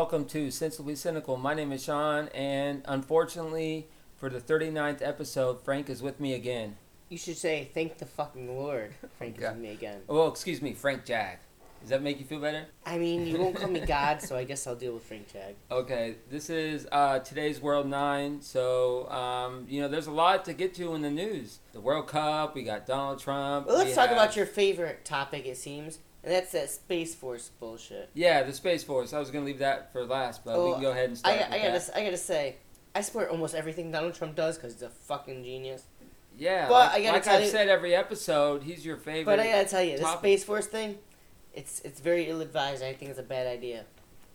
welcome to Sensibly Cynical. My name is Sean, and unfortunately, for the 39th episode, Frank is with me again. You should say, thank the fucking Lord, Frank is with me again. Well, excuse me, Frank Jag. Does that make you feel better? I mean, you won't call me God, so I guess I'll deal with Frank Jag. Okay, this is today's World 9, so, there's a lot to get to in the news. The World Cup, we got Donald Trump. Well, let's talk about your favorite topic, it seems, and that's that Space Force bullshit. Yeah, the Space Force. I was going to leave that for last, but we can go ahead and start I gotta say, I support almost everything Donald Trump does because he's a fucking genius. Yeah, but I've said every episode, he's your favorite. But I gotta tell you, topic. this Space Force thing, it's very ill-advised. I think it's a bad idea.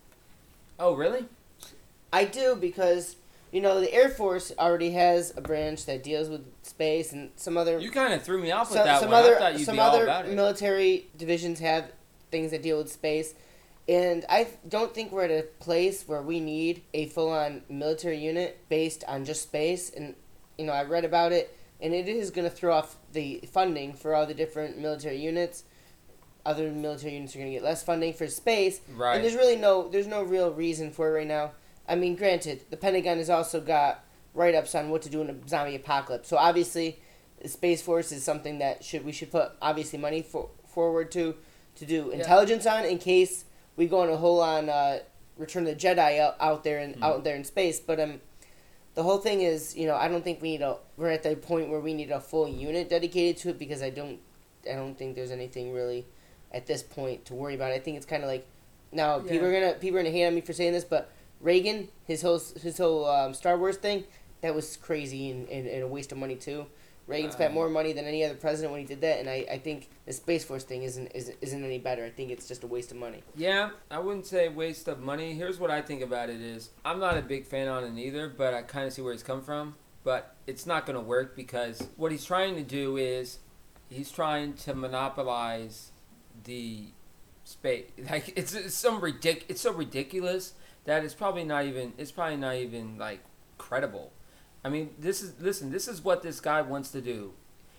Oh, really? I do, because, the Air Force already has a branch that deals with space, and some other... You kind of threw me off with that one. I thought you'd be all about it. Some other military divisions have things that deal with space, and I don't think we're at a place where we need a full-on military unit based on just space, and, I read about it, and it is going to throw off the funding for all the different military units. Other military units are going to get less funding for space. Right. And there's no real reason for it right now. I mean, granted, the Pentagon has also got write-ups on what to do in a zombie apocalypse. So obviously, the Space Force is something that we should put obviously money forward to do intelligence on in case we go on a whole on Return of the Jedi out there in space. But the whole thing is, I don't think we're at the point where we need a full unit dedicated to it, because I don't think there's anything really at this point to worry about. I think it's kind of like, now people are gonna hate on me for saying this, but Reagan, his whole Star Wars thing, that was crazy and a waste of money too. Reagan spent more money than any other president when he did that, and I think the Space Force thing isn't any better. I think it's just a waste of money. Yeah, I wouldn't say waste of money. Here's what I think about it is, I'm not a big fan on it either, but I kind of see where he's come from. But it's not going to work, because what he's trying to do is he's trying to monopolize the space. Like, it's so ridiculous that it's probably not even like credible. I mean, this is what this guy wants to do.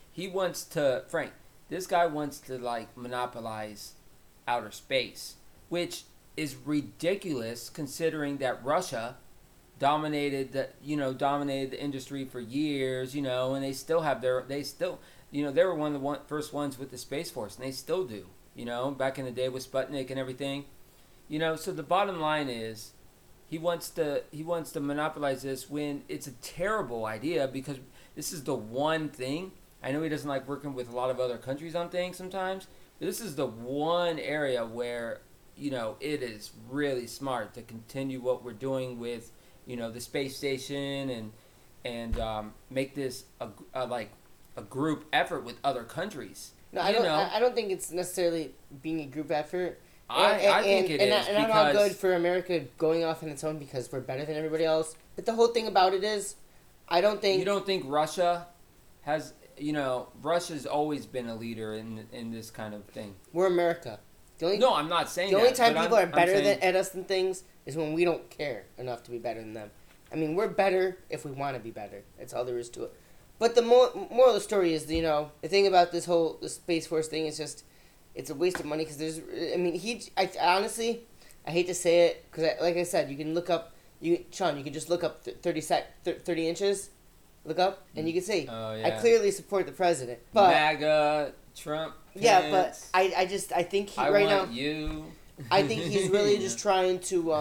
This guy wants to like monopolize outer space, which is ridiculous considering that Russia dominated the industry for years, and they were one of the first ones with the Space Force, and they still do, back in the day with Sputnik and everything, so the bottom line is he wants to monopolize this when it's a terrible idea, because this is the one thing. I know he doesn't like working with a lot of other countries on things sometimes, but this is the one area where, it is really smart to continue what we're doing with, the space station and make this a group effort with other countries. No, I don't think it's necessarily being a group effort. I think it is. And I'm all good for America going off on its own because we're better than everybody else. But the whole thing about it is, I don't think... You don't think Russia has... Russia's always been a leader in this kind of thing. We're America. No, I'm not saying that. The only time people are better at us than things is when we don't care enough to be better than them. I mean, we're better if we want to be better. That's all there is to it. But the moral of the story is, the thing about the Space Force thing is just, it's a waste of money, because honestly, I hate to say it, because like I said, you can look up, Sean, you can just look up 30 inches, look up, and you can see, I clearly support the president. But MAGA, Trump, Pence, yeah, but I think I think he's really just trying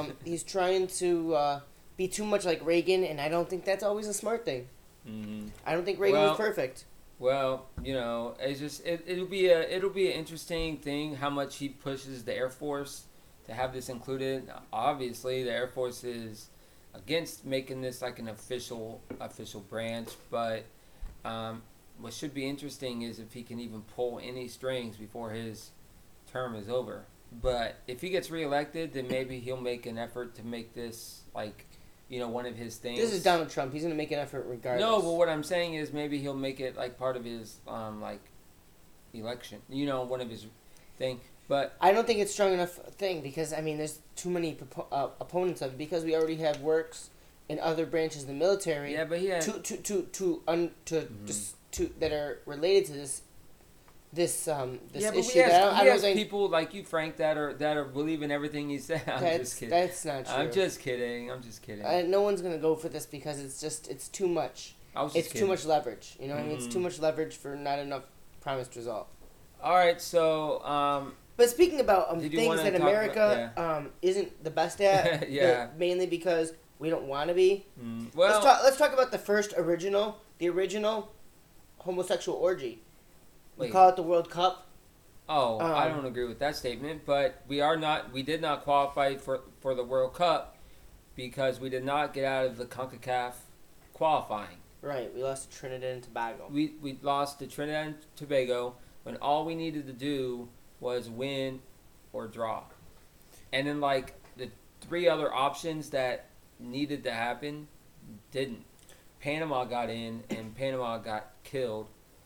to be too much like Reagan, and I don't think that's always a smart thing. Mm-hmm. I don't think Reagan was perfect. Well, it's just it'll be an interesting thing how much he pushes the Air Force to have this included. Obviously, the Air Force is against making this like an official branch, but what should be interesting is if he can even pull any strings before his term is over. But if he gets reelected, then maybe he'll make an effort to make this like, one of his things. This is Donald Trump. He's going to make an effort regardless. No, but what I'm saying is maybe he'll make it like part of his election. One of his thing. But I don't think it's strong enough thing, because there's too many opponents of it, because we already have works in other branches of the military. Yeah, but he had that are related to this this Yeah, but issue. we that have, I we don't have think people like you, Frank, that are believing everything you say. I'm just kidding. that's not true. I'm just kidding. I'm just kidding. No one's gonna go for this because it's too much. I was just It's kidding. too much leverage. You know what I mean? It's too Mhm. much leverage for not enough promised result. All right, so But speaking about Did you things wanna that talk America about- isn't the best at, Yeah. mainly because we don't want to be. well, Let's talk about the original homosexual orgy. We Wait. call it the World Cup. I don't agree with that statement, but we did not qualify for the World Cup because we did not get out of the CONCACAF qualifying. Right, we lost to Trinidad and Tobago. We lost to Trinidad and Tobago when all we needed to do was win or draw. And then like the three other options that needed to happen didn't. Panama got in and Panama got killed.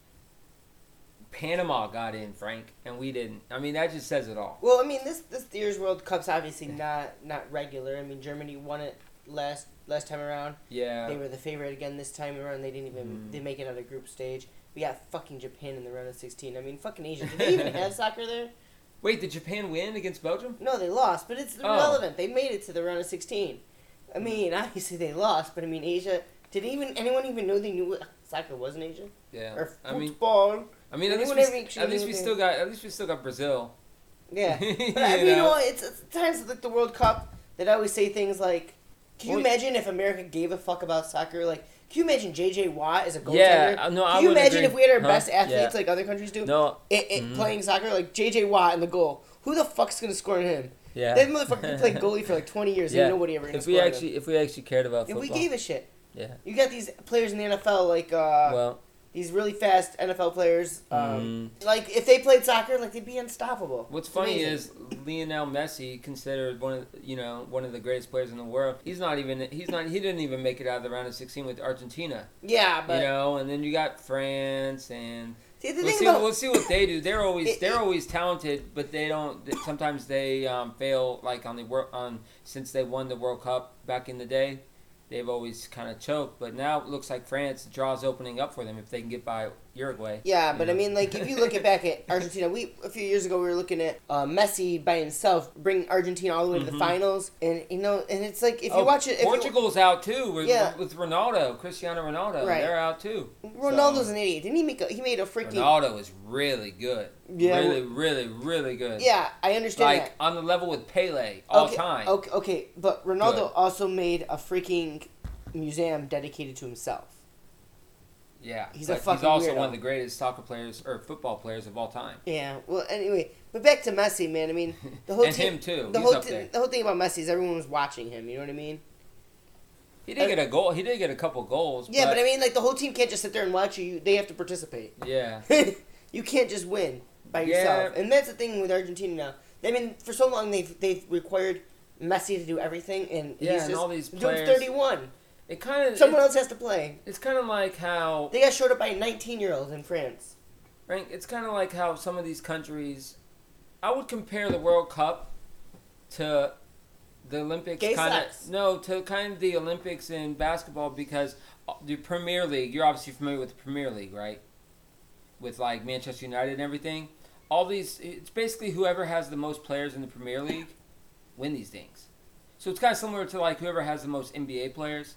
Panama got in, Frank, and we didn't. I mean, that just says it all. Well, I mean, this year's World Cup's obviously not regular. I mean, Germany won it last time around. Yeah. They were the favorite again this time around. They didn't even they make it out of group stage. We got fucking Japan in the round of 16. I mean, fucking Asia. Did they even have soccer there? Wait, did Japan win against Belgium? No, they lost, but it's irrelevant. They made it to the round of 16. I mean, obviously they lost, but I mean, Asia. Did anyone even know they knew what soccer was in Asia? Yeah. Or I mean, football? at least we still got Brazil. Yeah, but You I mean, know? it's times like the World Cup that I always say things like, "Can you imagine if America gave a fuck about soccer? Like, can you imagine J.J. Watt as a goaltender? Yeah, no, I Can you would imagine agree. if we had our Huh? best athletes Yeah. like other countries do? No. Playing soccer like J.J. Watt in the goal. Who the fuck's gonna score on him? Yeah. That motherfucker played goalie for like 20 years Yeah. and nobody ever gonna If score we on actually him. if we actually cared about If football. we gave a shit. Yeah. You got these players in the NFL like Well. these really fast NFL players. Like if they played soccer, like they'd be unstoppable. What's It's funny amazing. is Lionel Messi, considered one of the greatest players in the world. He didn't even make it out of the round of 16 with Argentina. Yeah, but And then you got France and see, the we'll thing see, about we'll see what they do. They're always talented, but they don't. Sometimes they fail. Like since they won the World Cup back in the day, they've always kind of choked. But now it looks like France draws opening up for them if they can get by Uruguay. yeah, but you I know? mean, like if you look back at Argentina, a few years ago we were looking at Messi by himself bring Argentina all the way to the finals, and and it's like if you watch it, Portugal's out too with Ronaldo, Cristiano Ronaldo. Right. They're out too. Ronaldo's an idiot. Didn't he he made a freaking Ronaldo is really good. Yeah, really good. Yeah, I understand Like that. on the level with Pele all Okay, time. Okay, but Ronaldo Good. also made a freaking museum dedicated to himself. Yeah, He's but a fucking he's also weirdo. one of the greatest soccer players or football players of all time. Yeah. Well, anyway, but back to Messi, man. I mean, the whole And team, him too. The He's whole up there. the whole thing about Messi is everyone was watching him. You know what I mean? He did get a goal. He did get a couple goals. Yeah, but I mean, like the whole team can't just sit there and watch you. They have to participate. Yeah. You can't just win by Yeah. yourself, and that's the thing with Argentina now. I mean, for so long they've required Messi to do everything, and Yeah, he's and just all these dude's players- 31. It kind of Someone else has to play. It's kind of like how They got showed up by a 19-year-old in France. Frank. It's kind of like how some of these countries. I would compare the World Cup to the Olympics. Gay sex. To kind of the Olympics in basketball because the Premier League. You're obviously familiar with the Premier League, right? With like Manchester United and everything. All these. It's basically whoever has the most players in the Premier League win these things. So it's kind of similar to like whoever has the most NBA players.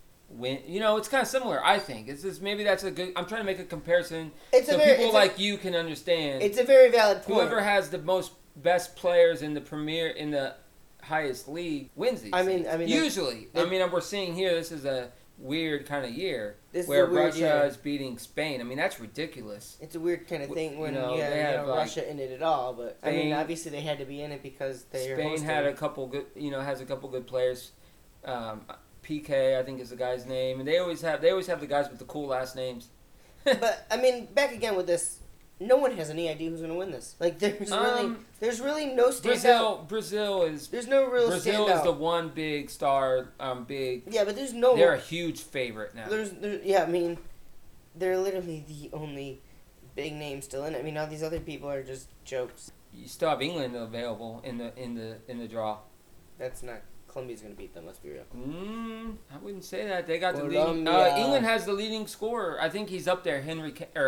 It's kind of similar. I think it's just maybe that's a good. I'm trying to make a comparison so people like you can understand. It's a very valid point. Whoever has the most best players in the highest league wins these. Things. Usually, we're seeing here. This is a weird kind of year where Russia is beating Spain. I mean, that's ridiculous. It's a weird kind of thing when they have like, Russia in it at all. But Spain, obviously they had to be in it because they're Spain hosting. had a couple good. Has a couple good players. PK, I think is the guy's name, and they always have the guys with the cool last names. But back again with this, no one has any idea who's going to win this. Like there's really no standout. Brazil is. There's no real Brazil standout. is the one big star. Yeah, but there's no. They're a huge favorite now. They're literally the only big name still in it. I mean, all these other people are just jokes. You still have England available in the draw. That's not. Colombia's going to beat them. Let's be real. I wouldn't say that. They got the leading. Colombia. England has the leading scorer. I think he's up there.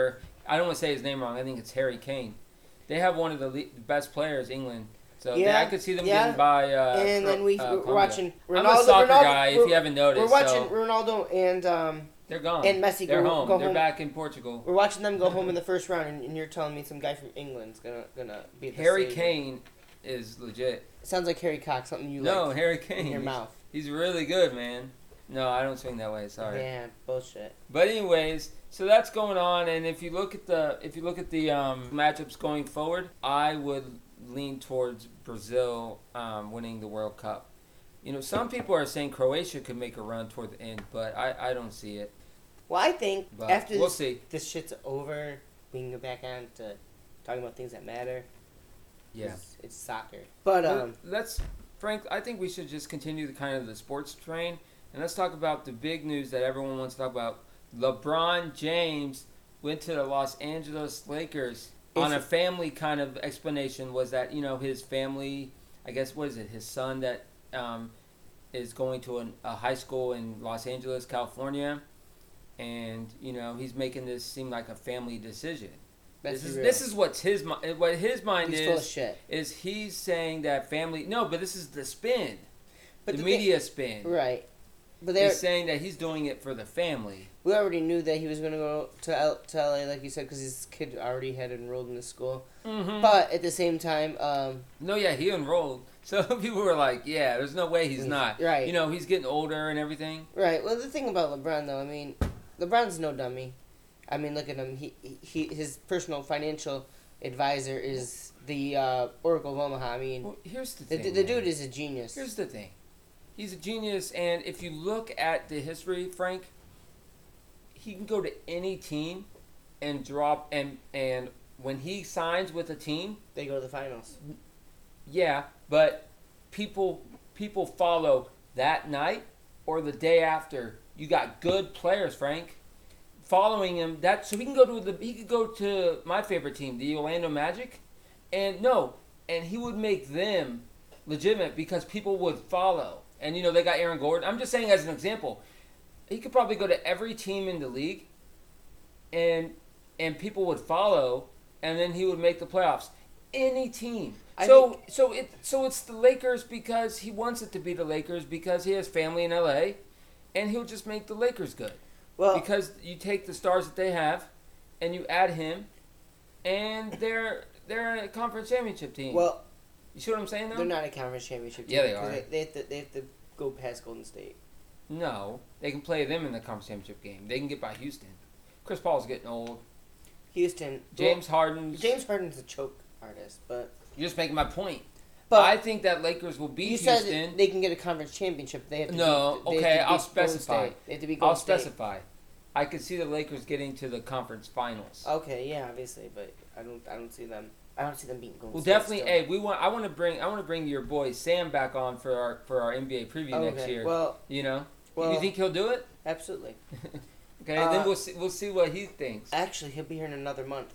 I don't want to say his name wrong. I think it's Harry Kane. They have one of the best players, England. So Yeah, I could see them yeah. getting by. And then we're Colombia. watching Ronaldo. I'm a soccer guy, if we're- you haven't noticed. We're watching so Ronaldo they're gone. and Messi They're go home. go They're home. back in Portugal. We're watching them go home in the first round, and you're telling me some guy from England's gonna be the Harry savior. Kane is legit. Sounds like Harry Cox, something you No, like Harry in Kane. your mouth. He's really good, man. No, I don't swing that way. Sorry. Yeah, bullshit. But anyways, so that's going on, and if you look at the matchups going forward, I would lean towards Brazil winning the World Cup. You know, some people are saying Croatia could make a run toward the end, but I don't see it. Well, I think But after we'll see. this shit's over, we can go back on to talking about things that matter. Yeah. It's soccer. But let's, Frank. I think we should just continue the sports train, and let's talk about the big news that everyone wants to talk about. LeBron James went to the Los Angeles Lakers on a family kind of explanation. Was that, you know, his family? I guess what is it? His son that is going to a high school in Los Angeles, California, and you know he's making this seem like a family decision. This is what his mind he's is. full of shit. Is he's saying that family? No, but this is the spin, But the the media spin. Right. But He's saying that he's doing it for the family. we already knew that he was going to go to LA, like you said, because his kid already had enrolled in the school. Mm-hmm. But at the same time, No, yeah, he enrolled. So people were like, "Yeah, there's no way he's not." Right. You know, he's getting older and everything. right. Well, the thing about LeBron, though, I mean, LeBron's no dummy. I mean, look at him. His personal financial advisor is the Oracle of Omaha. I mean, Well, here's the thing. the man. dude is a genius. Here's the thing. He's a genius, and if you look at the history, Frank, he can go to any team and drop and when he signs with a team, They go to the finals. yeah, but people follow that night or the day after. You got good players, Frank, following him. That so he could go to my favorite team, the Orlando Magic, and he would make them legitimate because people would follow. And you know they got Aaron Gordon. I'm just saying as an example, he could probably go to every team in the league, and people would follow, and then he would make the playoffs. Any team. So it's the Lakers because he wants it to be the Lakers because he has family in LA, and he'll just make the Lakers good. Well, Because you take the stars that they have, and you add him, and they're a conference championship team. well, you see what I'm saying though? they're not a conference championship team. Yeah, they 'cause are. They have to go past Golden State. No, they can play them in the conference championship game. They can get by Houston. Chris Paul's getting old. Houston. James Harden's. James Harden's a choke artist, but You're just making my point. but I think that Lakers will beat you Houston. said they can get a conference championship. They have to No, beat, they okay, have to I'll beat Golden specify. State. They have to beat I'll Golden State. specify. I could see the Lakers getting to the conference finals. Okay, yeah, obviously, but I don't see them. I don't see them beating Golden Well, State. definitely. still. Hey, I want to bring your boy Sam back on for our NBA preview next Okay, year. well, You know, well, you think he'll do it? absolutely. Okay, then we'll see what he thinks. Actually, he'll be here in another month.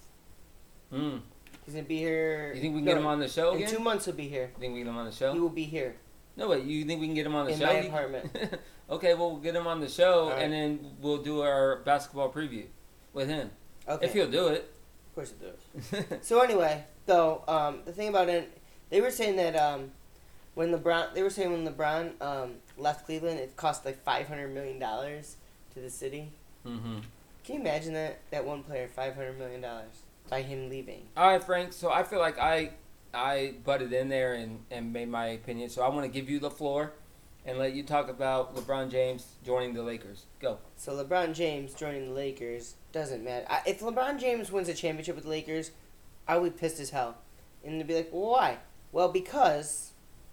Mm. He's gonna be here. You think we can get him on the show in again? 2 months? He'll be here. You think we can get him on the show? He will be here No, wait. You think we can get him on the in show? my apartment. Okay, well, we'll get him on the show, All right. and then we'll do our basketball preview with him. Okay, If he'll do it. of course he'll do it. So anyway, though, the thing about it, they were saying that when LeBron left Cleveland, it cost like $500 million to the city. Mm-hmm. Can you imagine that one player, $500 million by him leaving? All right, Frank. So I feel like I butted in there and made my opinion. So I want to give you the floor and let you talk about LeBron James joining the Lakers. Go. So LeBron James joining the Lakers doesn't matter. If LeBron James wins a championship with the Lakers, I would be pissed as hell. And they'd be like, well, why? Well, because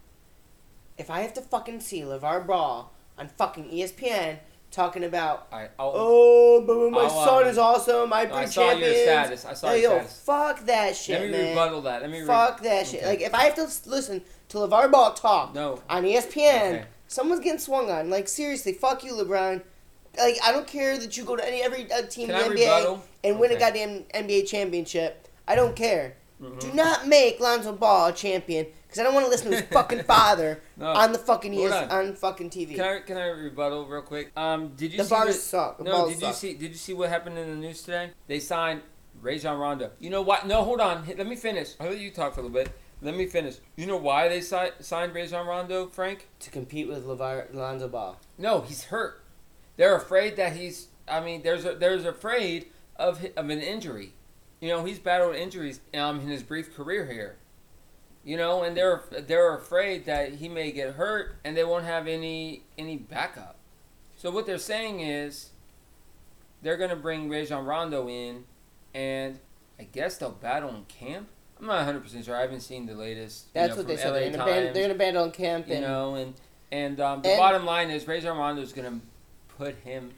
if I have to fucking see LeVar Ball on fucking ESPN talking about, All right. but my I'll, son is awesome, I I bring saw your champions. status. I saw Hey, your yo, status. fuck that shit, Let me man. rebuttal that. Fuck that shit. Okay. Like, if I have to listen to LeVar Ball talk No. on ESPN, Okay. someone's getting swung on. Like, seriously, fuck you, LeBron. Like, I don't care that you go to every team Can in I the NBA rebuttal? and win a Okay. goddamn NBA championship. I don't care. Mhm. Do not make Lonzo Ball a champion because I don't want to listen to his fucking father No. on the fucking Hold on. on fucking TV. Can I rebuttal real quick? Did you The see bars what- suck. The No, balls did you suck. see what happened in the news today? They signed Rajon Rondo. You know what? No, hold on. Let me finish. I'll let you talk for a little bit. Let me finish. You know why they signed Rajon Rondo, Frank? To compete with Lonzo Ball. No, he's hurt. They're afraid that he's. I mean, there's afraid of an injury. You know, he's battled injuries in his brief career here. You know, and they're afraid that he may get hurt and they won't have any backup. So what they're saying is they're gonna bring Rajon Rondo in, and I guess they'll battle in camp. I'm not 100% sure. I haven't seen the latest. That's what they said. They're gonna battle in camp. You know, and the bottom line is Rajon Rondo is gonna put him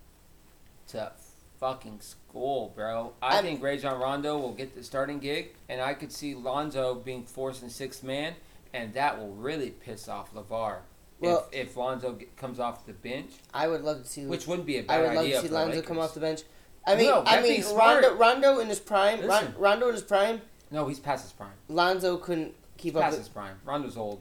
to fucking school, bro. I think Rajon Rondo will get the starting gig, and I could see Lonzo being forced in sixth man, and that will really piss off LeVar. Well, if Lonzo comes off the bench, I would love to see. Which wouldn't be a bad idea. I would love to see Lonzo come off the bench. I mean, Rondo in his prime. Rondo in his prime. No, he's past his prime. Lonzo couldn't keep up. Past his prime. Rondo's old.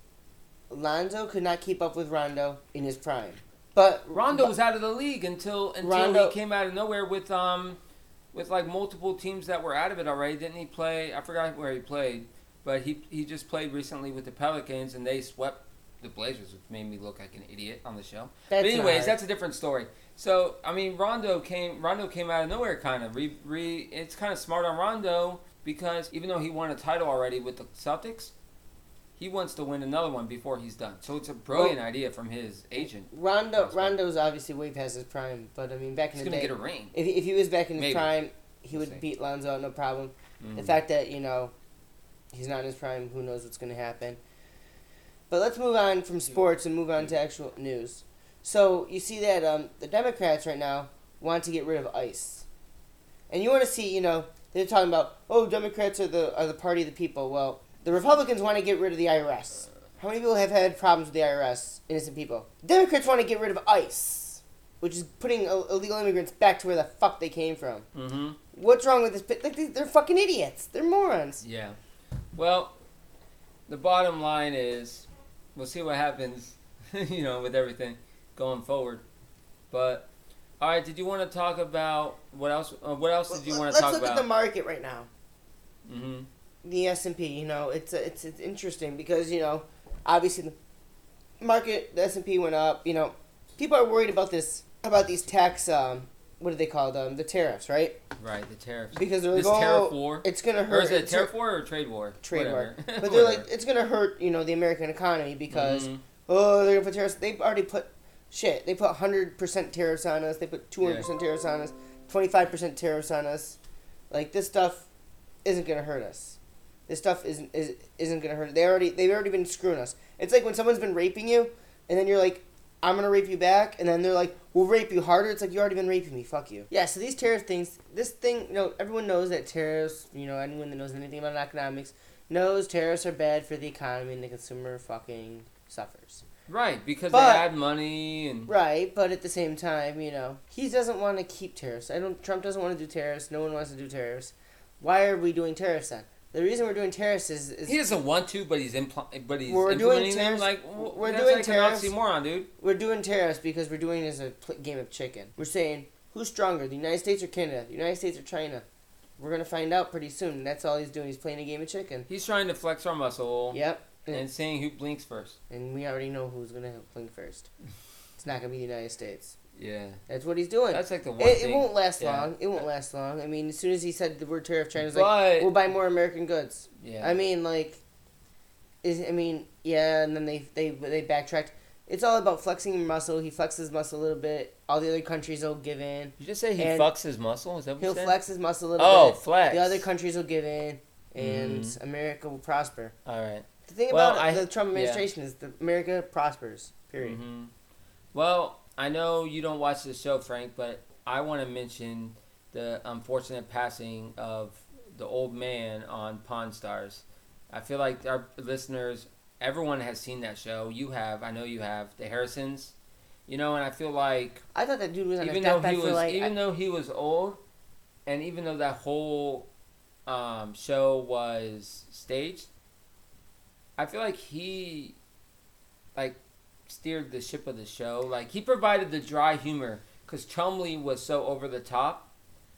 Lonzo could not keep up with Rondo in his prime. But Rondo was out of the league until he came out of nowhere with like multiple teams that were out of it already. Didn't he play? I forgot where he played, but he just played recently with the Pelicans and they swept the Blazers, which made me look like an idiot on the show. But anyways, that's a different story. So I mean, Rondo came out of nowhere, kind of. It's kind of smart on Rondo because even though he won a title already with the Celtics, he wants to win another one before he's done. So it's a brilliant idea from his agent. Rondo's obviously way past his prime, but I mean, back in the day, he's gonna get a ring. If he was back in his prime, he would beat Lonzo out no problem. Mm-hmm. The fact that he's not in his prime, who knows what's gonna happen. But let's move on from sports and move on to actual news. So you see that the Democrats right now want to get rid of ICE, and you want to see, they're talking about, Democrats are the party of the people. Well, the Republicans want to get rid of the IRS. How many people have had problems with the IRS? Innocent people. Democrats want to get rid of ICE, which is putting illegal immigrants back to where the fuck they came from. Mm-hmm. What's wrong with this? Like, they're fucking idiots. They're morons. Yeah. Well, the bottom line is, we'll see what happens, with everything going forward. But, all right, did you want to talk about what else? What else did you want to talk about? Let's look at the market right now. Mm-hmm. The S&P, it's interesting because, obviously the market, the S&P went up. People are worried about these tax, what do they call them? The tariffs, right? Right, the tariffs. Because they're like, tariff war? It's going to hurt. Or is it a tariff war or a trade war? Trade war. But they're like, it's going to hurt, the American economy because, they're going to put tariffs. They've already put, they put 100% tariffs on us. They put 200% tariffs on us, 25% tariffs on us. Like, this stuff isn't going to hurt us. This stuff isn't gonna hurt. They've already been screwing us. It's like when someone's been raping you, and then you're like, I'm gonna rape you back, and then they're like, we'll rape you harder. It's like, you already been raping me. Fuck you. Yeah. So these tariff things, everyone knows that tariffs. Anyone that knows anything about economics knows tariffs are bad for the economy and the consumer fucking suffers. Right, because they add money and. Right, but at the same time, he doesn't want to keep tariffs. Trump doesn't want to do tariffs. No one wants to do tariffs. Why are we doing tariffs then? The reason we're doing tariffs is he doesn't want to, but he's implementing them. Like that's like tariffs. An oxymoron, dude. We're doing tariffs because we're doing it as a game of chicken. We're saying who's stronger, the United States or Canada, the United States or China. We're gonna find out pretty soon. That's all he's doing. He's playing a game of chicken. He's trying to flex our muscle. Yep. And seeing who blinks first. And we already know who's gonna blink first. It's not gonna be the United States. Yeah. That's what he's doing. That's like the one thing. It won't last long. It won't last long. I mean, as soon as he said the word tariff, China's like, we'll buy more American goods. Yeah. I mean, and then they backtracked. It's all about flexing your muscle. He flexes his muscle a little bit. All the other countries will give in. You just say he fucks his muscle? Is that what you said? He'll flex his muscle a little bit. Oh, flex. The other countries will give in, and America will prosper. All right. The thing about the Trump administration is that America prospers, period. Mm-hmm. Well, I know you don't watch the show, Frank, but I want to mention the unfortunate passing of the old man on Pawn Stars. I feel like our listeners, everyone has seen that show. You have. I know you have. The Harrisons. And I feel like... I thought that dude was on his deathbed for like... Even though he was old, and even though that whole show was staged, I feel like he... steered the ship of the show. Like, he provided the dry humor because Chumley was so over the top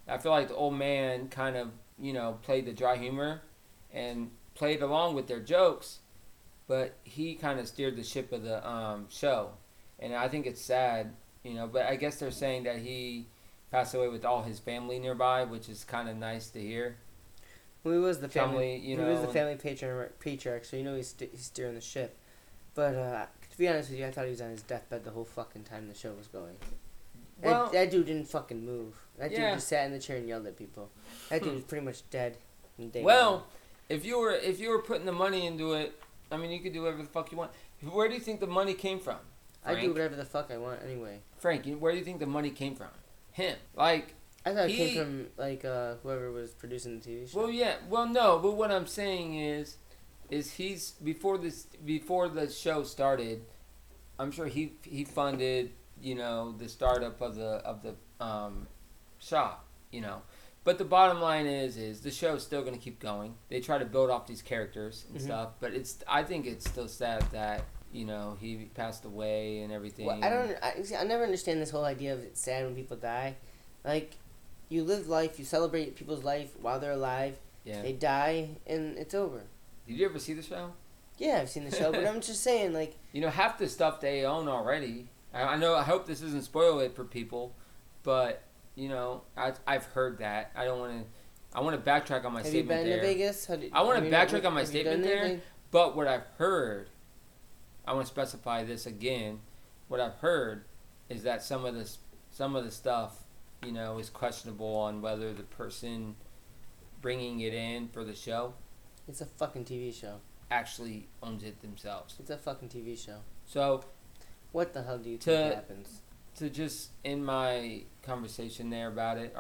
I feel like the old man kind of, played the dry humor and played along with their jokes, but he kind of steered the ship of the show. And I think it's sad, but I guess they're saying that he passed away with all his family nearby, which is kind of nice to hear. Well, he was the family, he was the family patriarch, so he's steering the ship. But to be honest with you, I thought he was on his deathbed the whole fucking time the show was going. Well, that dude didn't fucking move. That dude just sat in the chair and yelled at people. That dude was pretty much dead. Well, if you were putting the money into it, I mean, you could do whatever the fuck you want. Where do you think the money came from, Frank? I do whatever the fuck I want anyway. Frank, where do you think the money came from? Him. Like, I thought it came from, like, whoever was producing the TV show. Well, yeah. Well, no. But what I'm saying is he's before the show started, I'm sure he funded, the startup of the shop, But the bottom line is the show's still going to keep going. They try to build off these characters and stuff, but I think it's still sad that, he passed away and everything. Well, I never understand this whole idea of it's sad when people die. Like, you live life, you celebrate people's life while they're alive. Yeah. They die, and it's over. Did you ever see the show? Yeah, I've seen the show, but I'm just saying, like... half the stuff they own already. I know, I hope this doesn't spoil it for people, but, I've heard that. I want to backtrack on my statement there. Have you been to Vegas? I want to backtrack on my statement there, but what I've heard, I want to specify this again, what I've heard is that some of the stuff, is questionable on whether the person bringing it in for the show... It's a fucking TV show. Actually owns it themselves. It's a fucking TV show. So... What the hell do you think happens? To just end my conversation about it,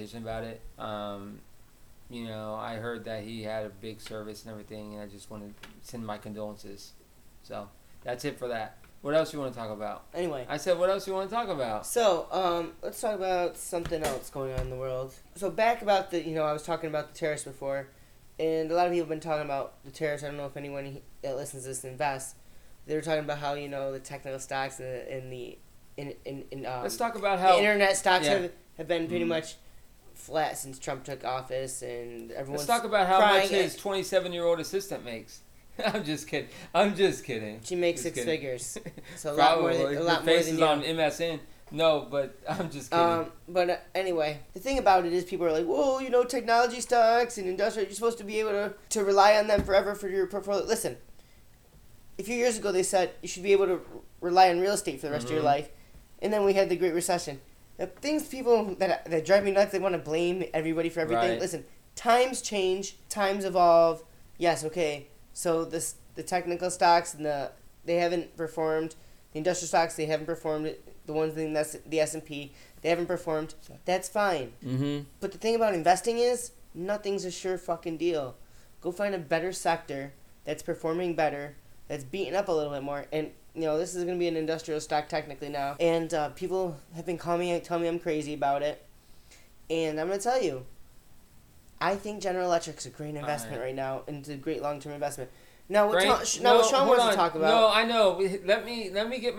I heard that he had a big service and everything, and I just want to send my condolences. So, that's it for that. What else you want to talk about? Anyway. I said, what else you want to talk about? So, let's talk about something else going on in the world. So, back about I was talking about the terrorists before, and a lot of people have been talking about the terrorists. I don't know if anyone that listens to this invests. They were talking about how, the technical stocks let's talk about how... The internet stocks have been pretty much flat since Trump took office, and everyone's Let's talk about how much his 27-year-old assistant makes. I'm just kidding. She makes six figures. So Probably. a lot more than you. on MSN. No, but I'm just kidding. Anyway, the thing about it is people are like, well, technology stocks and industrial, you're supposed to be able to rely on them forever for your portfolio. Listen, a few years ago they said you should be able to rely on real estate for the rest of your life. And then we had the Great Recession. The people that drive me nuts, they want to blame everybody for everything. Right. Listen, times change, times evolve. Yes, okay. So the technical stocks they haven't performed. The industrial stocks, they haven't performed. The ones in the S&P, they haven't performed. That's fine. Mm-hmm. But the thing about investing is nothing's a sure fucking deal. Go find a better sector that's performing better, that's beaten up a little bit more, and this is going to be an industrial stock technically now. And people have been telling me I'm crazy about it. And I'm going to tell you, I think General Electric's a great investment right now, and it's a great long-term investment. Now, what Sean wants to talk about. No, I know. Let me get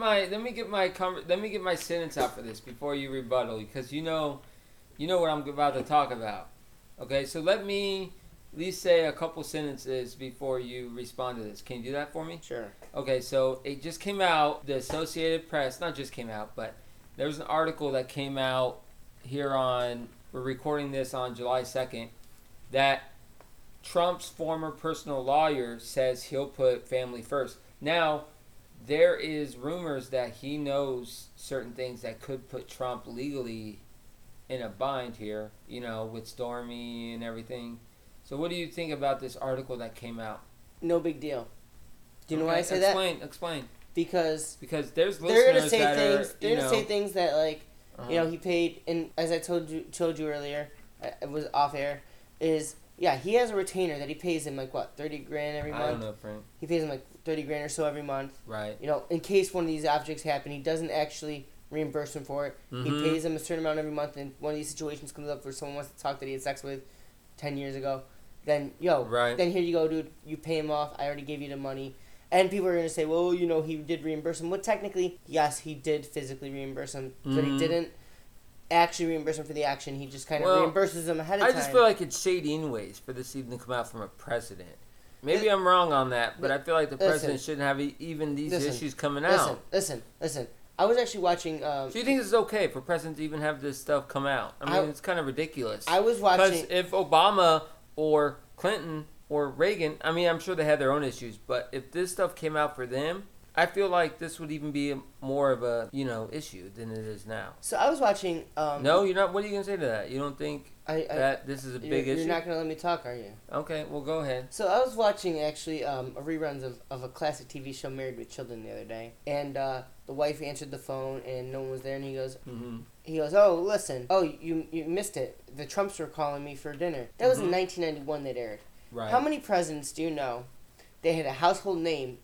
my sentence out for this before you rebuttal, because you know what I'm about to talk about. Okay, so let me at least say a couple sentences before you respond to this. Can you do that for me? Sure. Okay, so it just came out, the Associated Press, not just came out, but there was an article that came out we're recording this on July 2nd, that Trump's former personal lawyer says he'll put family first. Now, there is rumors that he knows certain things that could put Trump legally in a bind here, with Stormy and everything. So what do you think about this article that came out? No big deal. Do you know why I say that? Explain. Because there's they're gonna say things. They're gonna say things that he paid. And as I told you earlier, it was off air. He has a retainer that he pays him $30,000 every month. I don't know, Frank. He pays him $30,000 or so every month. Right. In case one of these objects happen, he doesn't actually reimburse him for it. Mm-hmm. He pays him a certain amount every month, and one of these situations comes up where someone wants to talk that he had sex with 10 years ago. Then then here you go, dude. You pay him off. I already gave you the money. And people are going to say, well, he did reimburse him. Well, technically, yes, he did physically reimburse him, but he didn't actually reimburse him for the action. He just kind of reimburses them ahead of I time. just feel like it's shady anyways for this even to come out from a president. Maybe I'm wrong on that, but I feel like the president shouldn't have even these issues coming out. Listen. I was actually watching... so you think it's okay for presidents to even have this stuff come out? I mean, it's kind of ridiculous. I was watching... Because if Obama or Clinton or Reagan, I mean, I'm sure they had their own issues, but if this stuff came out for them, I feel like this would even be more of a, issue than it is now. So I was watching... no, you're not. What are you going to say to that? You don't think that this is a big issue? You're not going to let me talk, are you? Okay, well, go ahead. So I was watching, actually, a reruns of a classic TV show, Married with Children, the other day. And the wife answered the phone, and no one was there, and he goes... Mm-hmm. He goes, oh, listen. Oh, you missed it. The Trumps were calling me for dinner. That was in 1991 that aired. Right. How many presidents do you know they had a household name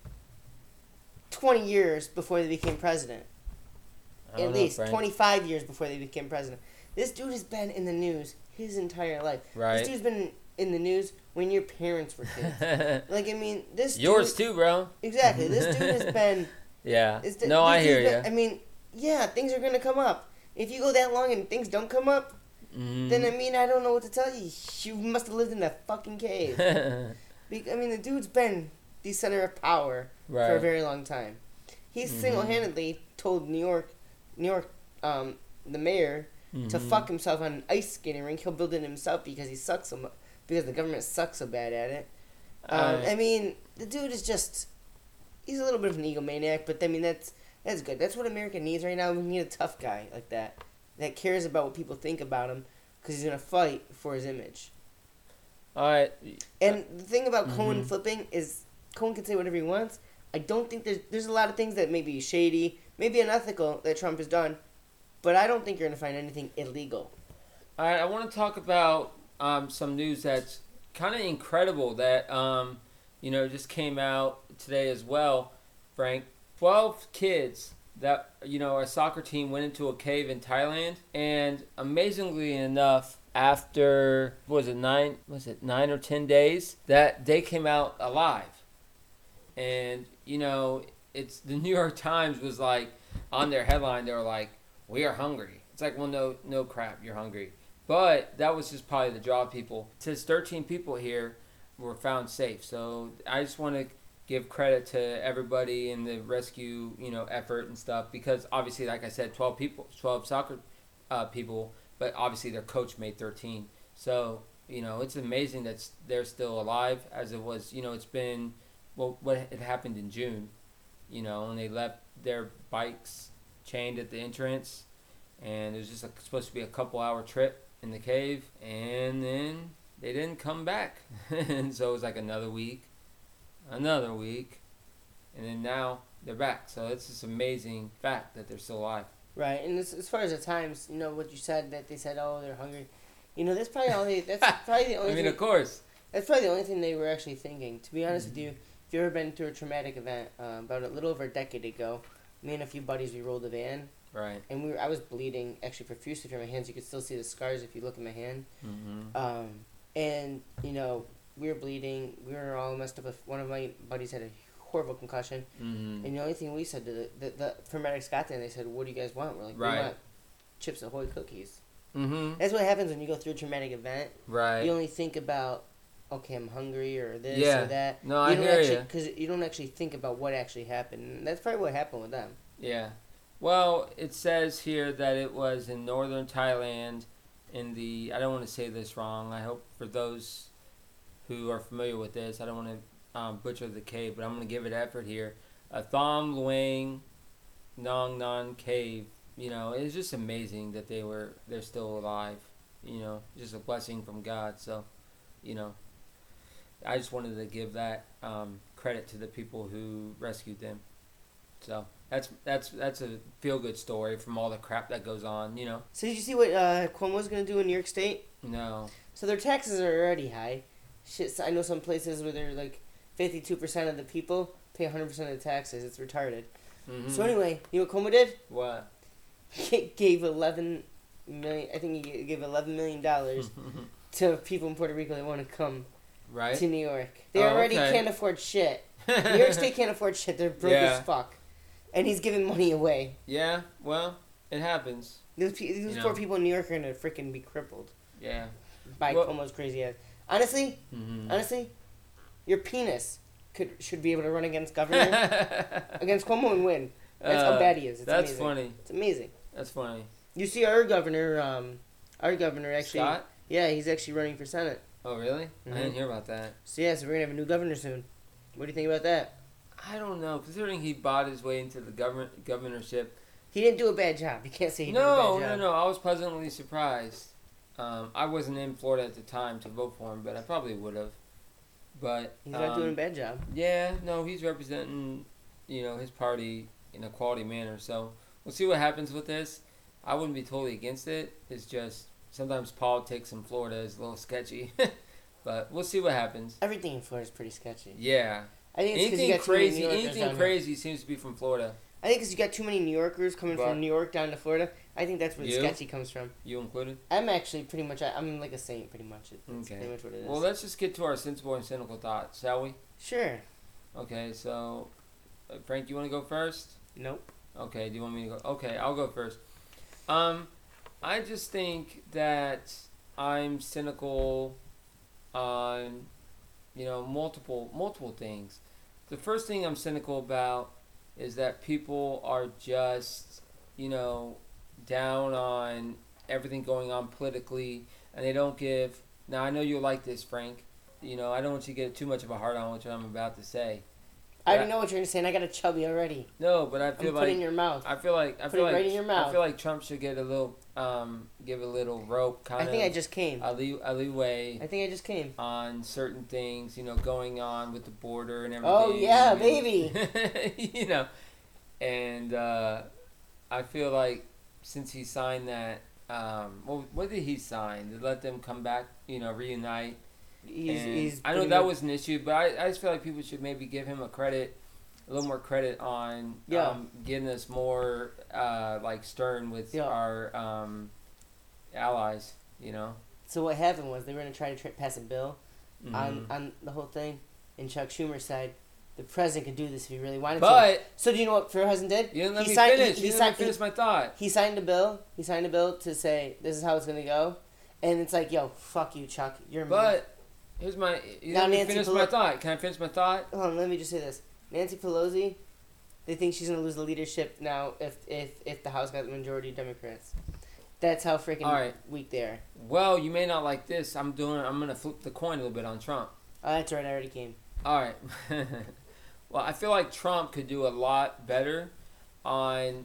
20 years before they became president? At least 25 years before they became president. This dude has been in the news his entire life. Right. This dude's been in the news when your parents were kids. Yours too, bro. Exactly. This dude has been... Yeah. I hear you. I mean, yeah, things are going to come up. If you go that long and things don't come up, then, I don't know what to tell you. You must have lived in a fucking cave. The dude's been the center of power for a very long time. He single-handedly told New York, the mayor, to fuck himself on an ice skating rink. He'll build it himself because because the government sucks so bad at it. The dude is just, he's a little bit of an egomaniac, but that's good. That's what America needs right now. We need a tough guy like that cares about what people think about him because he's going to fight for his image. All right. And the thing about Cohen flipping is Cohen can say whatever he wants. I don't think there's a lot of things that may be shady, maybe unethical that Trump has done, but I don't think you're going to find anything illegal. All right, I want to talk about some news that's kind of incredible that just came out today as well, Frank. 12 kids that, a soccer team went into a cave in Thailand, and amazingly enough, after, 9 or 10 days, that they came out alive. And, it's the New York Times was like, on their headline, they were like, we are hungry. It's like, well, no crap, you're hungry. But that was just probably the draw of people. It says 13 people here were found safe. So I just want to give credit to everybody in the rescue, effort and stuff, because obviously, like I said, 12 soccer people, but obviously their coach made 13. So, it's amazing that they're still alive, as it was, it's been, what had happened in June, and they left their bikes chained at the entrance, and it was just supposed to be a couple-hour trip in the cave, and then they didn't come back. And so it was like another week, and then now they're back. So it's this amazing fact that they're still alive. Right, and as far as the Times, what you said, that they said, oh, they're hungry. That's probably that's probably the only I mean, of course. That's probably the only thing they were actually thinking. To be honest with you, if you've ever been through a traumatic event, about a little over a decade ago, me and a few buddies, we rolled a van. Right. And I was bleeding, actually profusely from my hands. You could still see the scars if you look at my hand. And, we were bleeding. We were all messed up. One of my buddies had a horrible concussion. And the only thing we said to the paramedics got there, and they said, what do you guys want? We're like, we want Chips Ahoy cookies. That's what happens when you go through a traumatic event. Right. You only think about, okay, I'm hungry or this or that. No, I hear you. Because you don't actually think about what actually happened. And that's probably what happened with them. Yeah. Well, it says here that it was in northern Thailand in the, I don't want to say this wrong. I hope for those who are familiar with this, I don't want to butcher the cave, but I'm going to give it effort here. A Tham Luang Nong Non cave. It's just amazing that they're still alive. Just a blessing from God. So, I just wanted to give that credit to the people who rescued them. So that's a feel good story from all the crap that goes on. So did you see what Cuomo's going to do in New York State? No. So their taxes are already high. Shit, I know some places where they're like 52% of the people pay 100% of the taxes. It's retarded. So anyway, you know what Cuomo did? What? He gave $11 million. I think he gave $11 million to people in Puerto Rico that want to come to New York. They already can't afford shit. New York State can't afford shit. They're broke as fuck. And he's giving money away. Yeah, well, It happens. These poor people in New York are gonna freaking be crippled Yeah. by Cuomo's crazy ass. Honestly, Mm-hmm. honestly, your penis should be able to run against governor against Cuomo and win. That's how bad he is. It's that's amazing. funny. It's amazing. That's funny. You see, our governor actually, Scott? yeah, he's actually running for Senate. Oh, really? Mhm. I didn't hear about that. So yeah, so we're gonna have a new governor soon. What do you think about that? I don't know. Considering he bought his way into the governorship. He didn't do a bad job. You can't say he did a bad job. No. I was pleasantly surprised. I wasn't in Florida at the time to vote for him, but I probably would have. But He's not doing a bad job. Yeah, no, he's representing, his party in a quality manner. So we'll see what happens with this. I wouldn't be totally against it. It's just sometimes politics in Florida is a little sketchy, but we'll see what happens. Everything in Florida is pretty sketchy. Yeah. I think it's because you got too many New Yorkers Anything down crazy seems to be from Florida. I think because you got too many New Yorkers coming But- from New York down to Florida. I think that's where the You? sketchy comes from. You included? I'm actually pretty much. I'm like a saint, pretty much. It's Okay. pretty much what it is. Well, let's just get to our sensible and cynical thoughts, shall we? Sure. Okay, so Frank, you want to go first? Nope. Okay, do you want me to go? Okay, I'll go first. I just think that I'm cynical on, multiple things. The first thing I'm cynical about is that people are just, down on everything going on politically, and they don't give. Now, I know you'll like this, Frank. I don't want you to get too much of a hard on what I'm about to say. I already know what you're gonna say, and I got a chubby already. No, but I feel Put it in your mouth. I feel like Put it right in your mouth. I feel like Trump should get a little give a little rope kind I think I just came. a leeway I think I just came. on certain things, going on with the border and everything. Oh yeah, baby. And I feel like since he signed that, what did he sign to let them come back, reunite? He's I know that was an issue, but I just feel like people should maybe give him a little more credit on getting us more stern with our allies. So what happened was they were gonna try to pass a bill Mm-hmm. on the whole thing, and Chuck Schumer said the president could do this if he really wanted to. But So do you know what President did? you didn't let He me signed- finish. he You didn't signed- let me finish my thought. He signed a bill. He signed a bill to say this is how it's gonna go, and it's like, yo, fuck you, Chuck. You're mean. But here's my. You Now let me Nancy finish Pelosi- my thought. Can I finish my thought? Hold on, let me just say this. Nancy Pelosi, they think she's gonna lose the leadership now if the House got the majority of Democrats. That's how freaking All right. weak they are. Well, you may not like this. I'm gonna flip the coin a little bit on Trump. Oh, that's right. I already came. All right. Well, I feel like Trump could do a lot better on,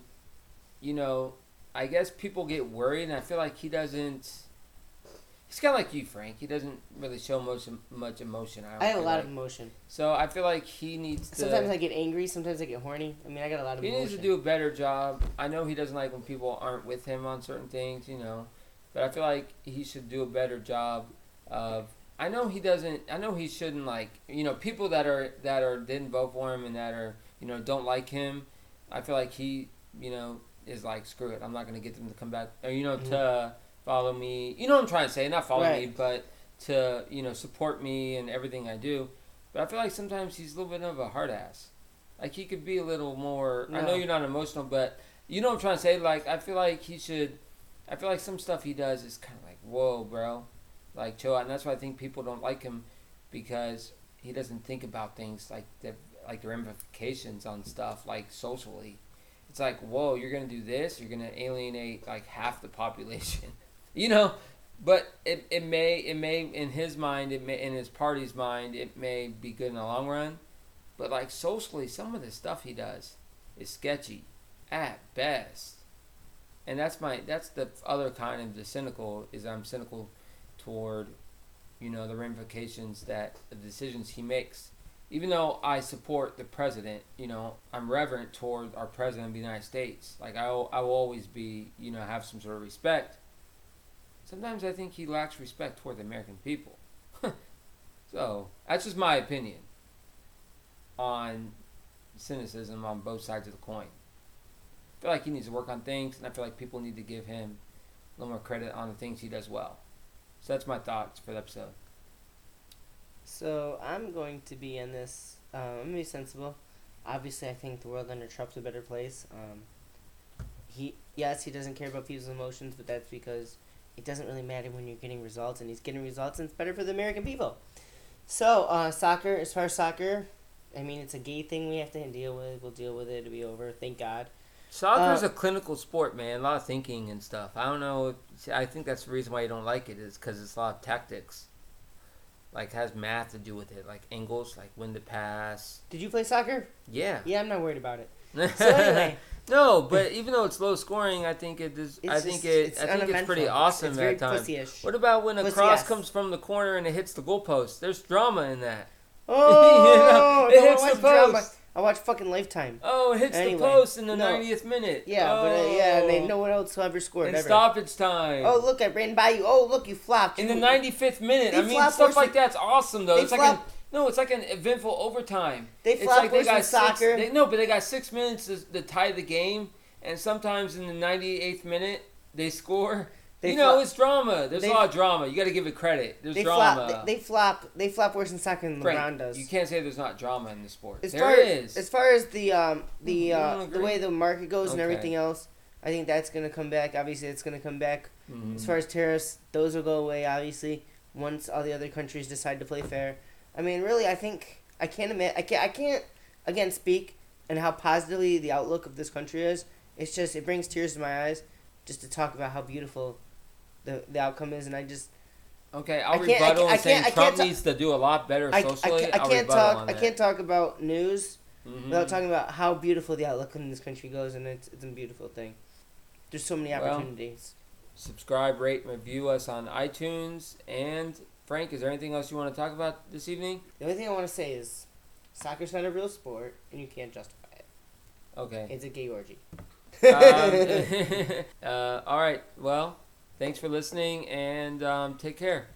I guess people get worried, and I feel like he doesn't. He's kind of like you, Frank. He doesn't really show much emotion. I have a lot of emotion. So I feel like he needs to. Sometimes I get angry. Sometimes I get horny. I mean, I got a lot of He emotion. needs to do a better job. I know he doesn't like when people aren't with him on certain things, but I feel like he should do a better job of. I know he doesn't. I know he shouldn't people that didn't vote for him and that are don't like him. I feel like he is like, screw it. I'm not gonna get them to come back or to follow me. You know what I'm trying to say? Not follow me, but to support me and everything I do. But I feel like sometimes he's a little bit of a hard ass. Like he could be a little more. No. I know you're not emotional, but you know what I'm trying to say. Like I feel like he should. I feel like some stuff he does is kind of like, whoa, bro. Like chill out, and that's why I think people don't like him, because he doesn't think about things like the ramifications on stuff like socially. It's like, whoa, you're gonna do this, you're gonna alienate like half the population, But it may in his mind, in his party's mind, it may be good in the long run, but like socially, some of the stuff he does is sketchy, at best, and that's the other kind of the cynical is I'm cynical toward, the ramifications that the decisions he makes. Even though I support the president, I'm reverent toward our president of the United States. Like I will always be, have some sort of respect. Sometimes I think he lacks respect toward the American people. So that's just my opinion on cynicism on both sides of the coin. I feel like he needs to work on things, and I feel like people need to give him a little more credit on the things he does well. So that's my thoughts for the episode. So I'm going to be in this. I'm going to be sensible. Obviously, I think the world under Trump's a better place. he doesn't care about people's emotions, but that's because it doesn't really matter when you're getting results, and he's getting results, and it's better for the American people. So, soccer, as far as soccer, I mean, it's a gay thing we have to deal with. We'll deal with it. It'll be over. Thank God. Soccer's a clinical sport, man. A lot of thinking and stuff. I don't know. I think that's the reason why you don't like it is because it's a lot of tactics. Like, has math to do with it. Like, angles, like when to pass. Did you play soccer? Yeah. Yeah, I'm not worried about it. So, anyway. No, but even though it's low scoring, I think it is. I think it's pretty awesome it's very at times. pussy-ish. What about when a Pussy cross ass. comes from the corner and it hits the goalpost? There's drama in that. Oh, it don't hits watch the drama. post. I watch fucking Lifetime. Oh, it hits Anyway, the post in the no. 90th minute. Yeah, and they no one else ever scored in ever. stoppage time. Oh, look, I ran by you. Oh, look, you flopped. In the 95th minute. They I mean, flop stuff worse like than- that's awesome, though. they It's flop- it's like an eventful overtime. They It's flop like they worse than got soccer. but they got 6 minutes to tie the game, and sometimes in the 98th minute, they score. It's drama. There's a lot of drama. You got to give it credit. There's drama. They flop worse than soccer than Frank, LeBron does. you can't say there's not drama in the sport. As Is. far as the agree? way the market goes and Okay. everything else, I think that's gonna come back. Obviously, it's gonna come back. Mhm. As far as tariffs, those will go away. Obviously, once all the other countries decide to play fair. I mean, really, I think I can't again speak and how positively the outlook of this country is. It's just it brings tears to my eyes just to talk about how beautiful the outcome is, and I just Okay, I'll rebuttal and say Trump needs to do a lot better socially. I can't talk about news Mhm. without talking about how beautiful the outlook in this country goes, and it's a beautiful thing. There's so many opportunities. Subscribe, rate, and review us on iTunes. And Frank, is there anything else you want to talk about this evening? The only thing I want to say is, soccer's not a real sport, and you can't justify it. Okay. It's a gay orgy. All right. Well, thanks for listening, and take care.